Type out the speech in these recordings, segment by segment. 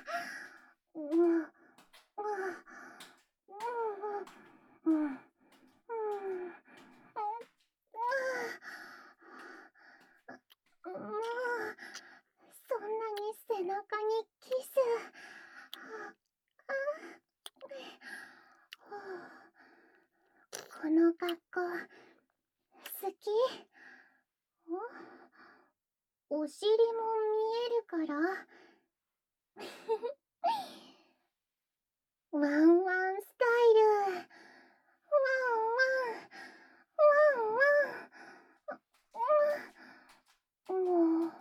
そんなに背中にキス。この格好好き？お尻も見えるからワンワンスタイル。ワンワンワンワン。もう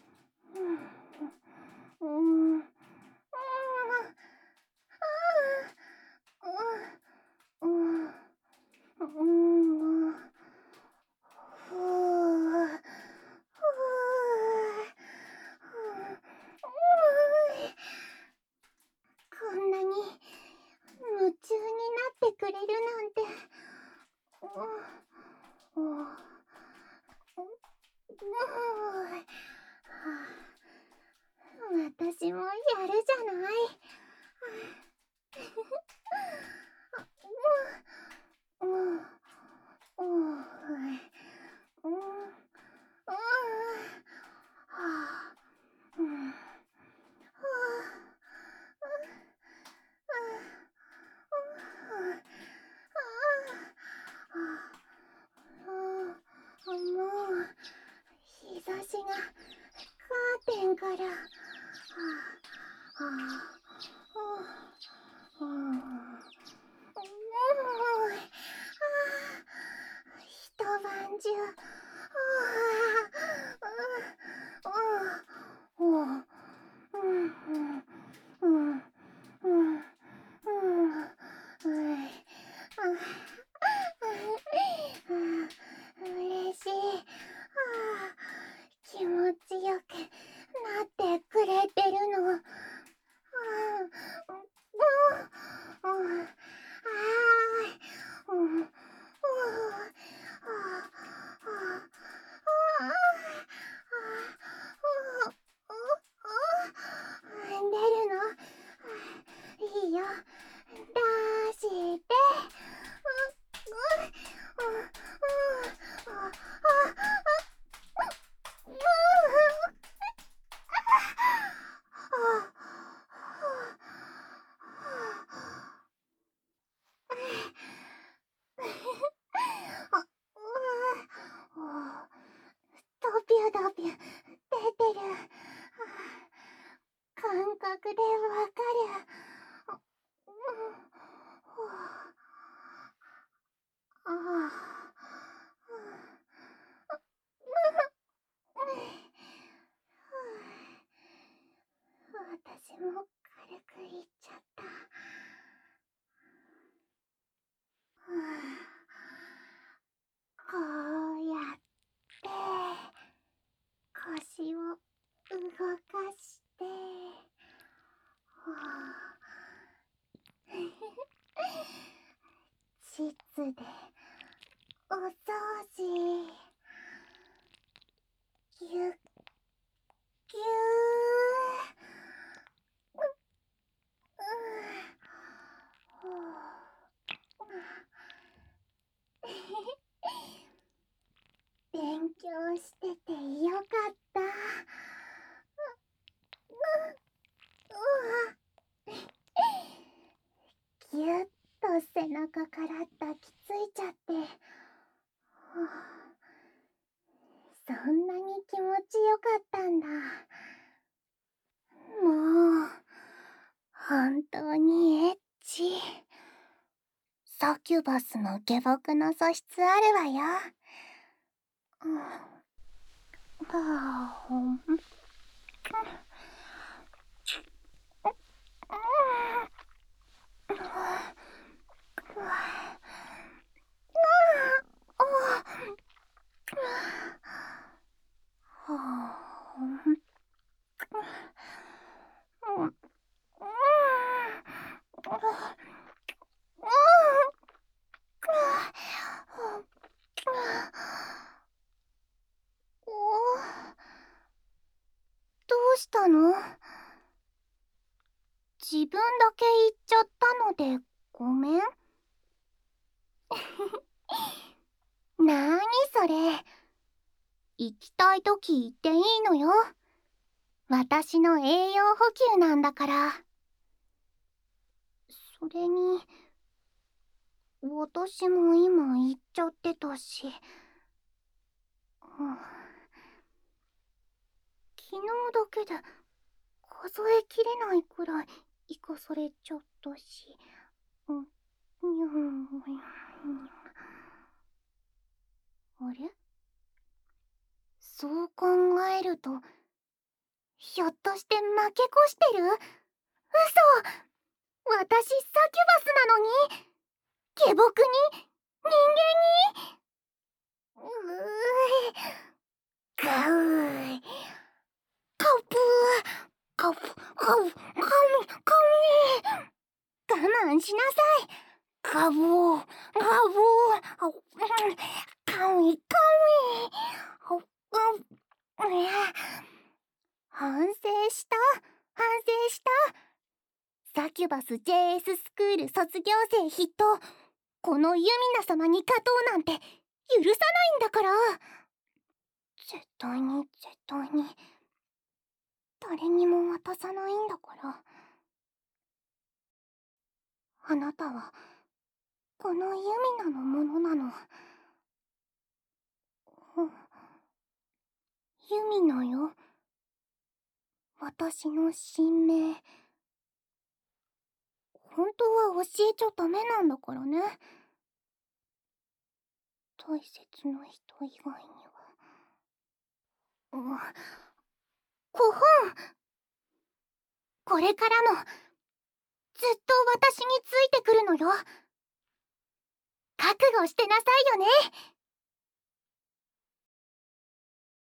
こんなに夢中になってくれるなんて。私もやるじゃない。もう日差しがカーテンから。一晩中。嬉しい。気持ちよくなってくれてるの。出るの？いいよ。出して。ドビュドビュ出てる。感覚でわかる。私も軽く言っちゃった。こうやって腰を動かして膣でお掃除。ぎゅっぎゅー。勉強しててよかった。ぎゅっと背中から抱きついちゃって。そんなに気持ちよかったんだ。もう本当にエッチ。サキュバスの下僕の素質あるわよ。どうしたの？ 自分だけ言っちゃったのでごめん。なーにそれ。行きたいとき行っていいのよ。私の栄養補給なんだから。それに、私も今行っちゃってたし。昨日だけで数えきれないくらい生かされちゃったし。あれ、そう考えると、ひょっとして負け越してる？嘘！私サキュバスなのに？下僕に？人間に？ガウー。カプー。カプ、カプ、カミ。我慢しなさい。カブー。カブー。カミ、カミ。反省した。反省した。サキュバス JS スクール卒業生筆頭。このユミナ様に勝とうなんて許さないんだから。絶対に絶対に誰にも渡さないんだから。あなたはこのユミナのものなの。ユミナよ。私の新名。本当は教えちゃダメなんだからね。大切な人以外には。コホン。これからもずっと私についてくるのよ。覚悟してなさいよね。